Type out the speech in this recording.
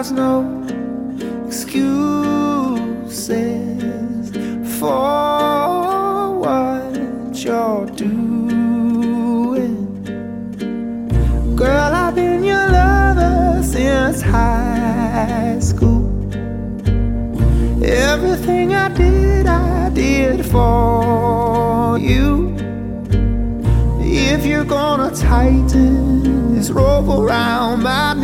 there's no excuses for what you're doing. Girl, I've been your lover since high school. Everything I did for you. If you're gonna tighten this rope around my neck,